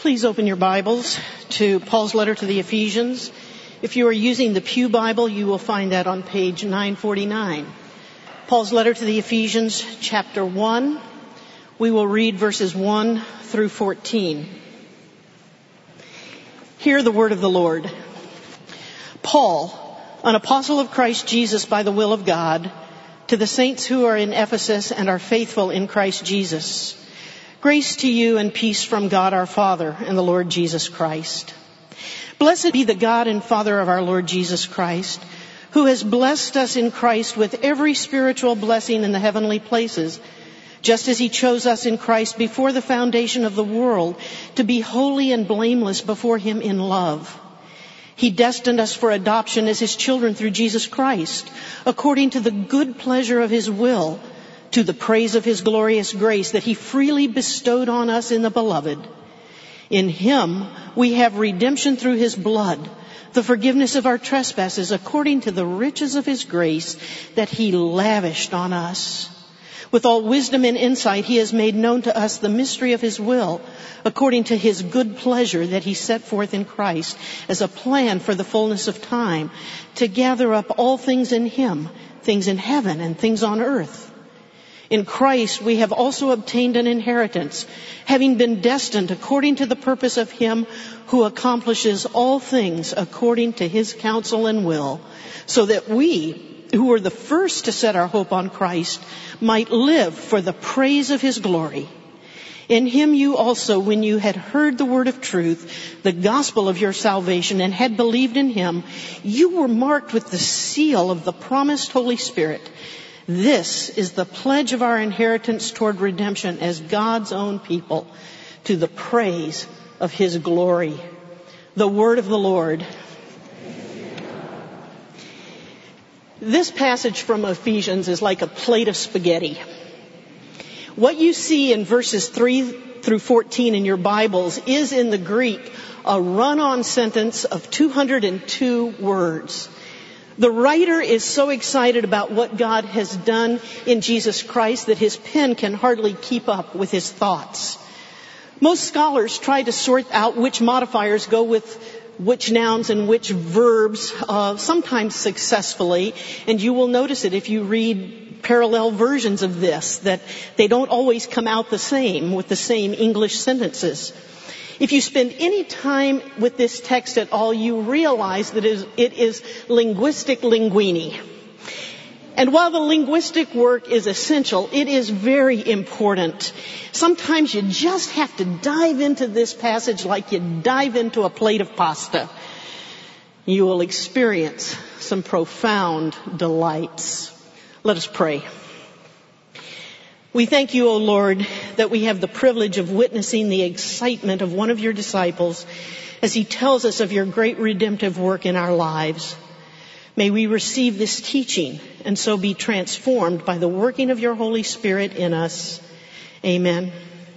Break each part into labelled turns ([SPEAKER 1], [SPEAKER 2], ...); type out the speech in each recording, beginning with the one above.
[SPEAKER 1] Please open your Bibles to Paul's letter to the Ephesians. If you are using the Pew Bible, you will find that on page 949. Paul's letter to the Ephesians, chapter 1. We will read verses 1 through 14. Hear the word of the Lord. Paul, an apostle of Christ Jesus by the will of God, to the saints who are in Ephesus and are faithful in Christ Jesus. Grace to you and peace from God our Father and the Lord Jesus Christ. Blessed be the God and Father of our Lord Jesus Christ, who has blessed us in Christ with every spiritual blessing in the heavenly places, just as he chose us in Christ before the foundation of the world to be holy and blameless before him in love. He destined us for adoption as his children through Jesus Christ, according to the good pleasure of his will, to the praise of his glorious grace that he freely bestowed on us in the Beloved. In him we have redemption through his blood, the forgiveness of our trespasses, according to the riches of his grace that he lavished on us. With all wisdom and insight he has made known to us the mystery of his will, according to his good pleasure that he set forth in Christ as a plan for the fullness of time, to gather up all things in him, things in heaven and things on earth. In Christ we have also obtained an inheritance, having been destined according to the purpose of him who accomplishes all things according to his counsel and will, so that we, who were the first to set our hope on Christ, might live for the praise of his glory. In him you also, when you had heard the word of truth, the gospel of your salvation, and had believed in him, you were marked with the seal of the promised Holy Spirit. This is the pledge of our inheritance toward redemption as God's own people, to the praise of his glory. The word of the Lord. This passage from Ephesians is like a plate of spaghetti. What you see in verses 3 through 14 in your Bibles is in the Greek a run-on sentence of 202 words. The writer is so excited about what God has done in Jesus Christ that his pen can hardly keep up with his thoughts. Most scholars try to sort out which modifiers go with which nouns and which verbs, sometimes successfully, and you will notice it if you read parallel versions of this, that they don't always come out the same with the same English sentences. If you spend any time with this text at all, you realize that it is linguistic linguini. And while the linguistic work is essential, it is very important. Sometimes you just have to dive into this passage like you dive into a plate of pasta. You will experience some profound delights. Let us pray. We thank you, O Lord, that we have the privilege of witnessing the excitement of one of your disciples as he tells us of your great redemptive work in our lives. May we receive this teaching and so be transformed by the working of your Holy Spirit in us. Amen.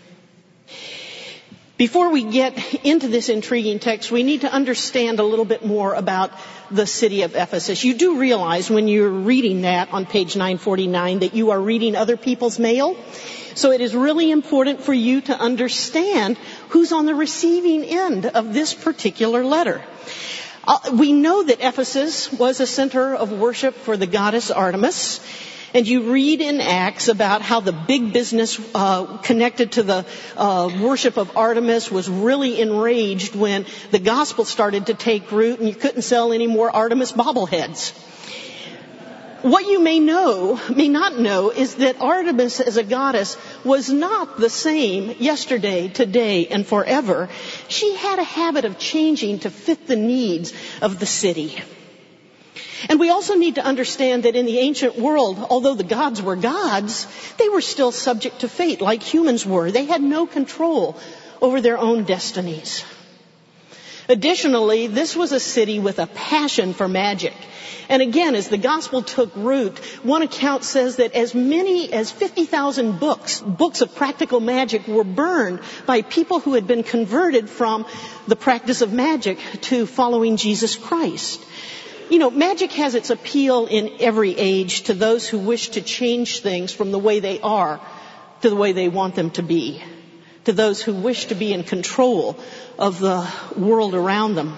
[SPEAKER 1] Before we get into this intriguing text, we need to understand a little bit more about the city of Ephesus. You do realize when you're reading that on page 949 that you are reading other people's mail. So it is really important for you to understand who's on the receiving end of this particular letter. We know that Ephesus was a center of worship for the goddess Artemis. And you read in Acts about how the big business connected to the worship of Artemis was really enraged when the gospel started to take root and you couldn't sell any more Artemis bobbleheads. What you may not know, is that Artemis as a goddess was not the same yesterday, today, and forever. She had a habit of changing to fit the needs of the city. And we also need to understand that in the ancient world, although the gods were gods, they were still subject to fate like humans were. They had no control over their own destinies. Additionally, this was a city with a passion for magic. And again, as the gospel took root, one account says that as many as 50,000 books of practical magic were burned by people who had been converted from the practice of magic to following Jesus Christ. You know, magic has its appeal in every age to those who wish to change things from the way they are to the way they want them to be, to those who wish to be in control of the world around them.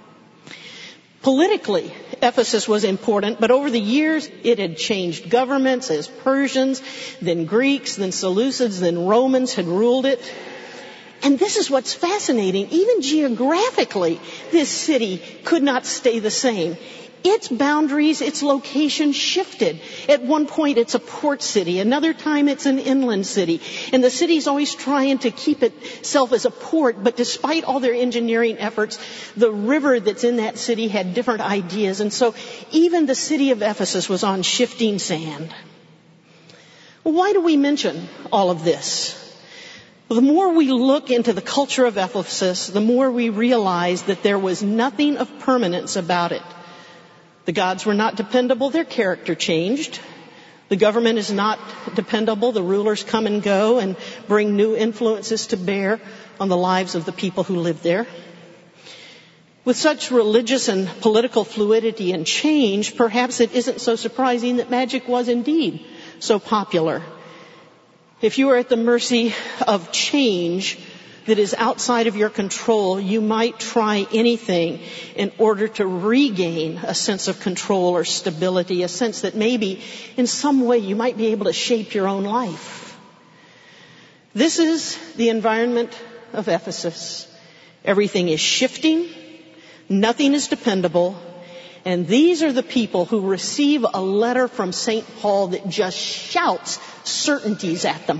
[SPEAKER 1] Politically, Ephesus was important, but over the years it had changed governments as Persians, then Greeks, then Seleucids, then Romans had ruled it. And this is what's fascinating. Even geographically, this city could not stay the same. Its boundaries, its location shifted. At one point it's a port city. Another time it's an inland city. And the city's always trying to keep itself as a port. But despite all their engineering efforts, the river that's in that city had different ideas. And so even the city of Ephesus was on shifting sand. Well, why do we mention all of this? The more we look into the culture of Ephesus, the more we realize that there was nothing of permanence about it. The gods were not dependable. Their character changed. The government is not dependable. The rulers come and go and bring new influences to bear on the lives of the people who live there. With such religious and political fluidity and change, perhaps it isn't so surprising that magic was indeed so popular. If you are at the mercy of change that is outside of your control, you might try anything in order to regain a sense of control or stability, a sense that maybe in some way you might be able to shape your own life. This is the environment of Ephesus. Everything is shifting, nothing is dependable, and these are the people who receive a letter from St. Paul that just shouts certainties at them.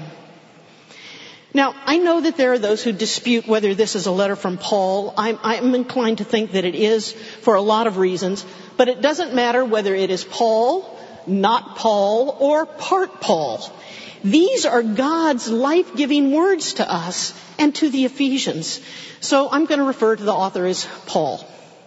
[SPEAKER 1] Now, I know that there are those who dispute whether this is a letter from Paul. I'm inclined to think that it is for a lot of reasons, but it doesn't matter whether it is Paul, not Paul, or part Paul. These are God's life-giving words to us and to the Ephesians. So I'm going to refer to the author as Paul.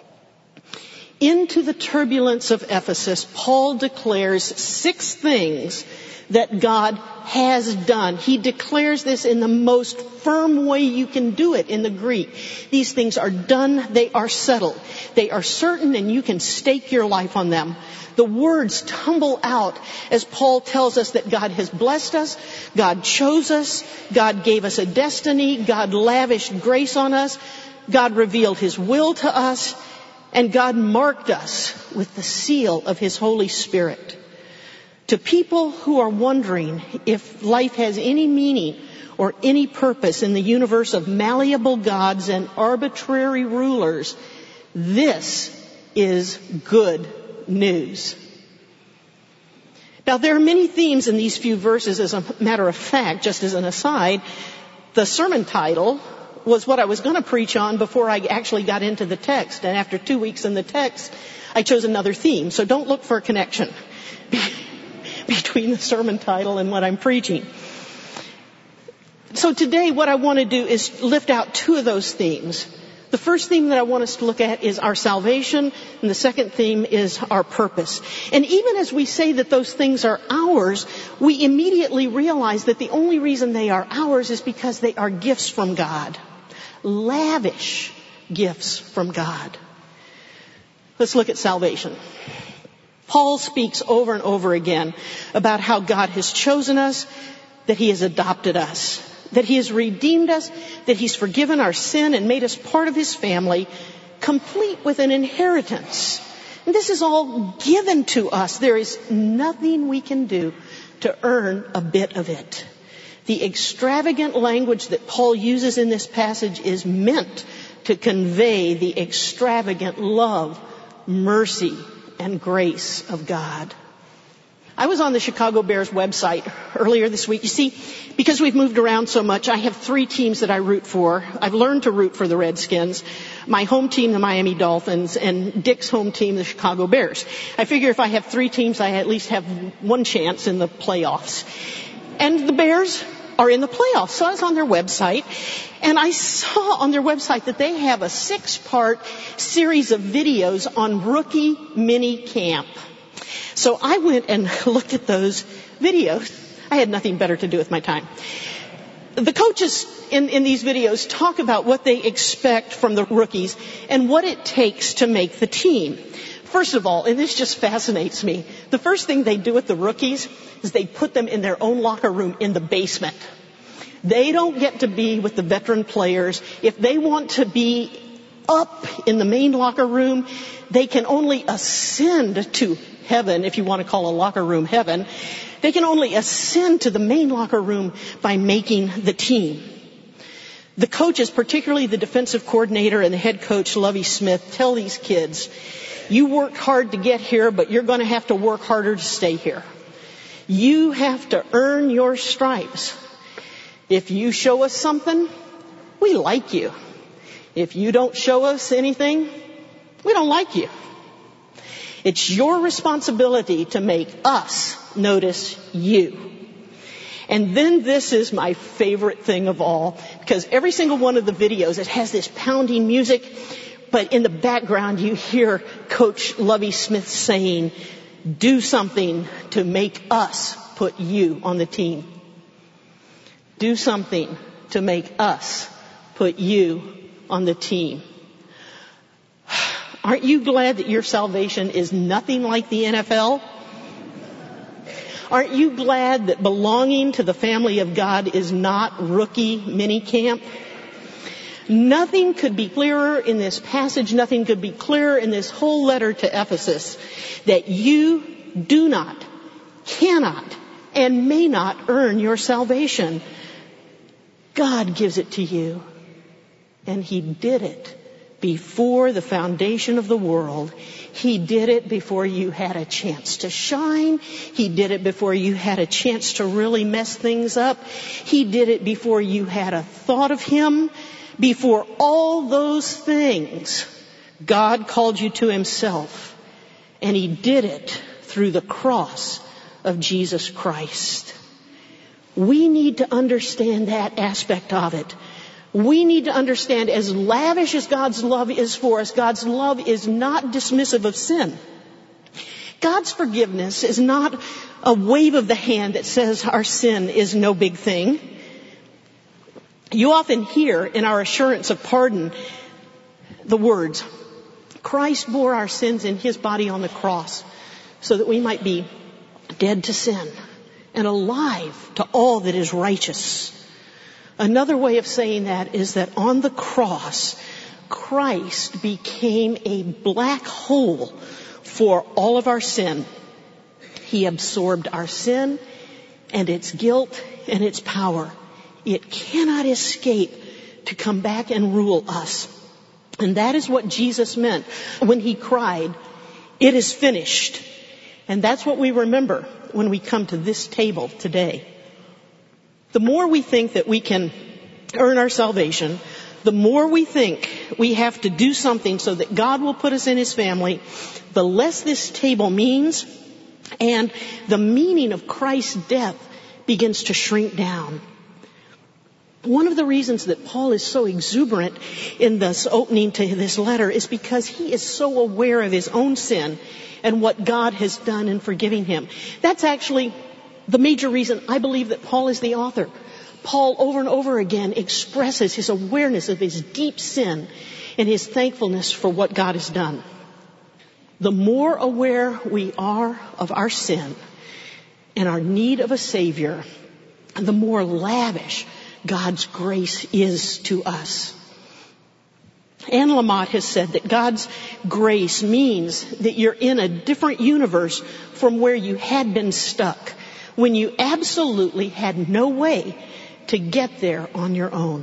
[SPEAKER 1] Into the turbulence of Ephesus, Paul declares 6 things that God has done. He declares this in the most firm way you can do it in the Greek. These things are done, they are settled, they are certain, and you can stake your life on them. The words tumble out as Paul tells us that God has blessed us, God chose us, God gave us a destiny, God lavished grace on us, God revealed His will to us, and God marked us with the seal of His Holy Spirit. To people who are wondering if life has any meaning or any purpose in the universe of malleable gods and arbitrary rulers, this is good news. Now, there are many themes in these few verses. As a matter of fact, just as an aside, the sermon title was what I was going to preach on before I actually got into the text. And after 2 weeks in the text, I chose another theme. So don't look for a connection between the sermon title and what I'm preaching. So today what I want to do is lift out 2 of those themes. The first theme that I want us to look at is our salvation, and the second theme is our purpose. And even as we say that those things are ours, we immediately realize that the only reason they are ours is because they are gifts from God. Lavish gifts from God. Let's look at salvation. Paul speaks over and over again about how God has chosen us, that He has adopted us, that He has redeemed us, that He's forgiven our sin and made us part of His family, complete with an inheritance. And this is all given to us. There is nothing we can do to earn a bit of it. The extravagant language that Paul uses in this passage is meant to convey the extravagant love, mercy, and grace of God. I was on the Chicago Bears website earlier this week. You see, because we've moved around so much, I have 3 teams that I root for. I've learned to root for the Redskins, my home team, the Miami Dolphins, and Dick's home team, the Chicago Bears. I figure if I have 3 teams, I at least have one chance in the playoffs. And the Bears are in the playoffs. So I was on their website, and I saw on their website that they have a 6-part series of videos on rookie mini camp. So I went and looked at those videos. I had nothing better to do with my time. The coaches in these videos talk about what they expect from the rookies and what it takes to make the team. First of all, and this just fascinates me, the first thing they do with the rookies is they put them in their own locker room in the basement. They don't get to be with the veteran players. If they want to be up in the main locker room, they can only ascend to heaven, if you want to call a locker room heaven. They can only ascend to the main locker room by making the team. The coaches, particularly the defensive coordinator and the head coach, Lovie Smith, tell these kids, you worked hard to get here, but you're going to have to work harder to stay here. You have to earn your stripes. If you show us something, we like you. If you don't show us anything, we don't like you. It's your responsibility to make us notice you. And then this is my favorite thing of all, because every single one of the videos, it has this pounding music, but in the background you hear Coach Lovie Smith saying, do something to make us put you on the team. Do something to make us put you on the team. Aren't you glad that your salvation is nothing like the NFL? Aren't you glad that belonging to the family of God is not rookie minicamp? Nothing could be clearer in this passage, nothing could be clearer in this whole letter to Ephesus, that you do not, cannot, and may not earn your salvation. God gives it to you, and He did it before the foundation of the world. He did it before you had a chance to shine. He did it before you had a chance to really mess things up. He did it before you had a thought of Him. Before all those things, God called you to Himself. And He did it through the cross of Jesus Christ. We need to understand that aspect of it. We need to understand, as lavish as God's love is for us, God's love is not dismissive of sin. God's forgiveness is not a wave of the hand that says our sin is no big thing. You often hear in our assurance of pardon the words, Christ bore our sins in His body on the cross so that we might be dead to sin and alive to all that is righteous. Another way of saying that is that on the cross, Christ became a black hole for all of our sin. He absorbed our sin and its guilt and its power. It cannot escape to come back and rule us. And that is what Jesus meant when He cried, it is finished. And that's what we remember when we come to this table today. The more we think that we can earn our salvation, the more we think we have to do something so that God will put us in His family, the less this table means, and the meaning of Christ's death begins to shrink down. One of the reasons that Paul is so exuberant in this opening to this letter is because he is so aware of his own sin and what God has done in forgiving him. That's actually the major reason I believe that Paul is the author. Paul over and over again expresses his awareness of his deep sin and his thankfulness for what God has done. The more aware we are of our sin and our need of a Savior, the more lavish God's grace is to us. Anne Lamott has said that God's grace means that you're in a different universe from where you had been stuck, when you absolutely had no way to get there on your own.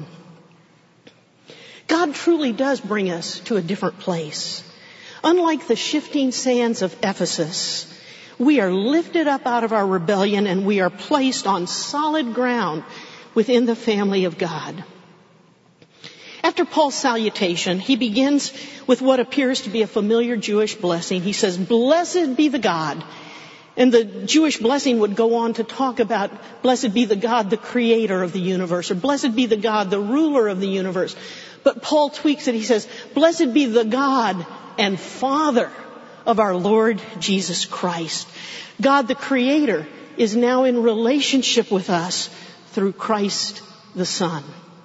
[SPEAKER 1] God truly does bring us to a different place. Unlike the shifting sands of Ephesus, we are lifted up out of our rebellion and we are placed on solid ground within the family of God. After Paul's salutation, he begins with what appears to be a familiar Jewish blessing. He says, "Blessed be the God." And the Jewish blessing would go on to talk about, blessed be the God, the creator of the universe, or blessed be the God, the ruler of the universe. But Paul tweaks it. He says, blessed be the God and Father of our Lord Jesus Christ. God, the creator, is now in relationship with us through Christ the Son.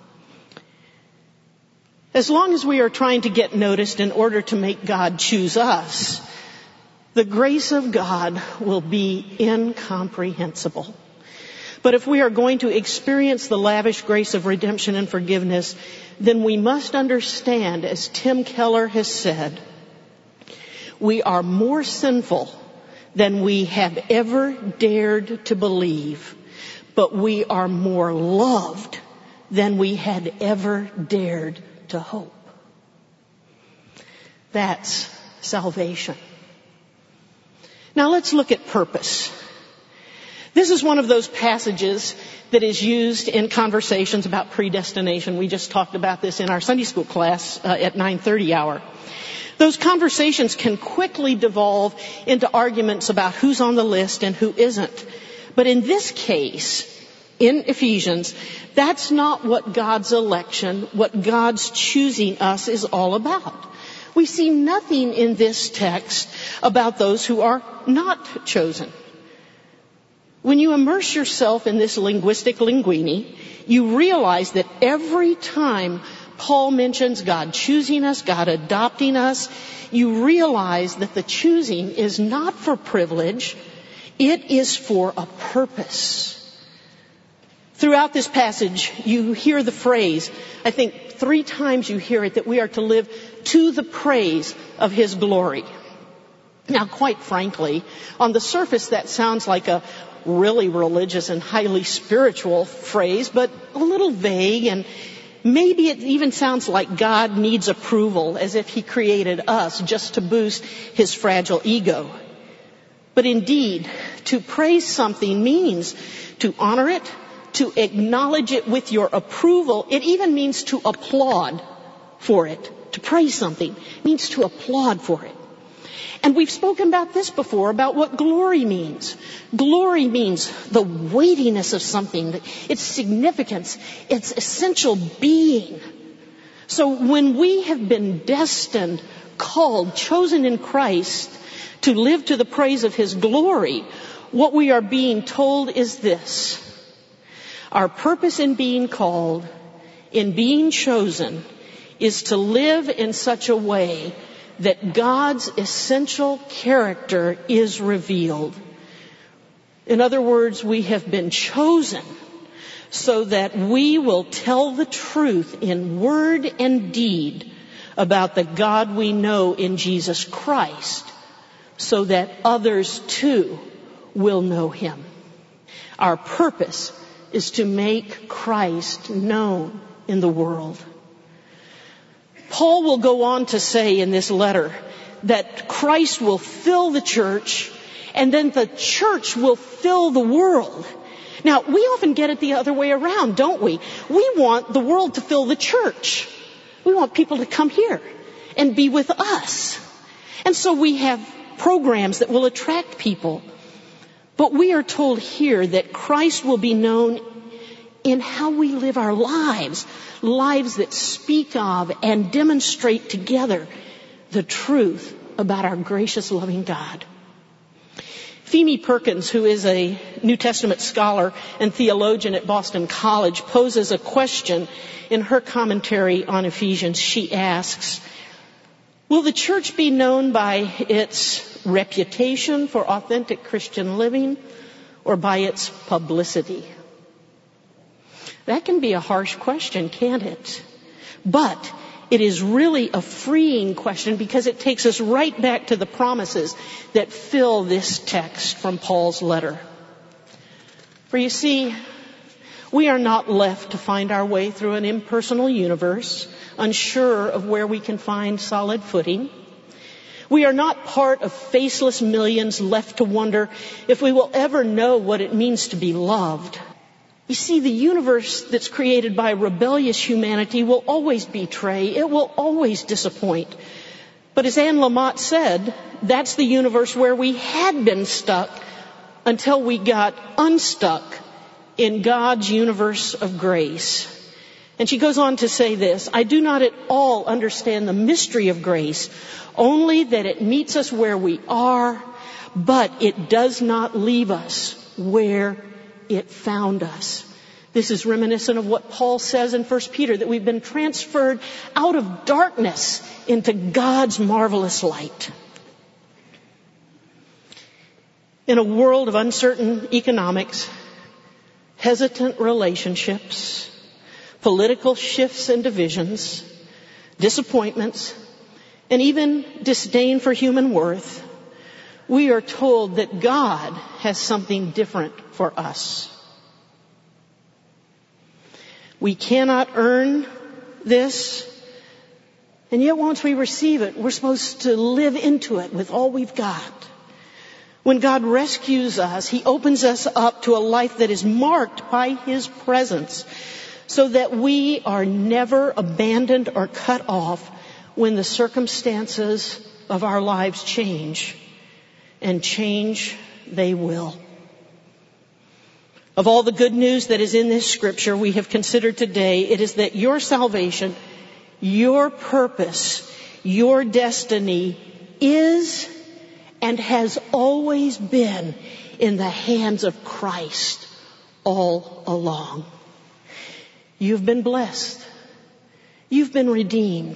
[SPEAKER 1] As long as we are trying to get noticed in order to make God choose us, the grace of God will be incomprehensible. But if we are going to experience the lavish grace of redemption and forgiveness, then we must understand, as Tim Keller has said, we are more sinful than we have ever dared to believe, but we are more loved than we had ever dared to hope. That's salvation. Now let's look at purpose. This is one of those passages that is used in conversations about predestination. We just talked about this in our Sunday school class at 9:30 hour. Those conversations can quickly devolve into arguments about who's on the list and who isn't. But in this case, in Ephesians, that's not what God's election, what God's choosing us is all about. We see nothing in this text about those who are not chosen. When you immerse yourself in this linguistic linguini, you realize that every time Paul mentions God choosing us, God adopting us, you realize that the choosing is not for privilege, it is for a purpose. Throughout this passage, you hear the phrase, I think 3 times you hear it, that we are to live to the praise of His glory. Now, quite frankly, on the surface that sounds like a really religious and highly spiritual phrase, but a little vague, and maybe it even sounds like God needs approval, as if He created us just to boost His fragile ego. But indeed, to praise something means to honor it, to acknowledge it with your approval. It even means to applaud for it. To praise something means to applaud for it. And we've spoken about this before, about what glory means. Glory means the weightiness of something, its significance, its essential being. So when we have been destined, called, chosen in Christ to live to the praise of His glory, what we are being told is this. Our purpose in being called, in being chosen, is to live in such a way that God's essential character is revealed. In other words, we have been chosen so that we will tell the truth in word and deed about the God we know in Jesus Christ, so that others too will know Him. Our purpose is to make Christ known in the world. Paul will go on to say in this letter that Christ will fill the church, and then the church will fill the world. Now, we often get it the other way around, don't we? We want the world to fill the church. We want people to come here and be with us. And so we have programs that will attract people. But we are told here that Christ will be known in how we live our lives, lives that speak of and demonstrate together the truth about our gracious, loving God. Pheme Perkins, who is a New Testament scholar and theologian at Boston College, poses a question in her commentary on Ephesians. She asks, will the church be known by its reputation for authentic Christian living or by its publicity? That can be a harsh question, can't it? But it is really a freeing question because it takes us right back to the promises that fill this text from Paul's letter. For you see, we are not left to find our way through an impersonal universe, unsure of where we can find solid footing. We are not part of faceless millions left to wonder if we will ever know what it means to be loved. You see, the universe that's created by rebellious humanity will always betray. It will always disappoint. But as Anne Lamott said, that's the universe where we had been stuck until we got unstuck in God's universe of grace. And she goes on to say this, I do not at all understand the mystery of grace, only that it meets us where we are, but it does not leave us where it found us. This is reminiscent of what Paul says in 1 Peter, that we've been transferred out of darkness into God's marvelous light. In a world of uncertain economics, hesitant relationships, political shifts and divisions, disappointments, and even disdain for human worth, we are told that God has something different for us. We cannot earn this, and yet once we receive it, we're supposed to live into it with all we've got. When God rescues us, He opens us up to a life that is marked by His presence, so that we are never abandoned or cut off when the circumstances of our lives change. And change they will. Of all the good news that is in this scripture we have considered today, it is that your salvation, your purpose, your destiny is and has always been in the hands of Christ all along. You've been blessed. You've been redeemed.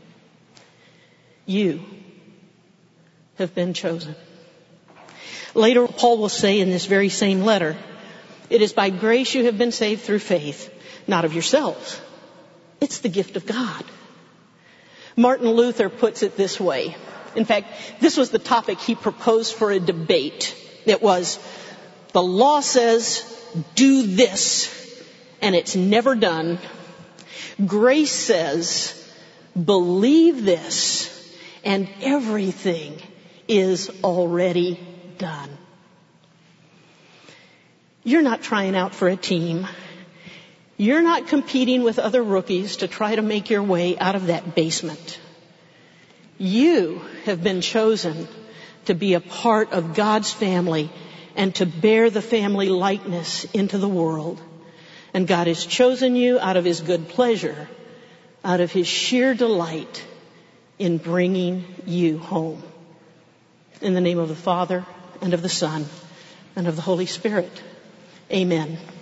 [SPEAKER 1] You have been chosen. Later, Paul will say in this very same letter, it is by grace you have been saved through faith, not of yourselves. It's the gift of God. Martin Luther puts it this way. In fact, this was the topic he proposed for a debate. It was, the law says, do this, and it's never done. Grace says, believe this, and everything is already done. You're not trying out for a team. You're not competing with other rookies to try to make your way out of that basement. You have been chosen to be a part of God's family and to bear the family likeness into the world. And God has chosen you out of His good pleasure, out of His sheer delight in bringing you home. In the name of the Father, and of the Son, and of the Holy Spirit. Amen.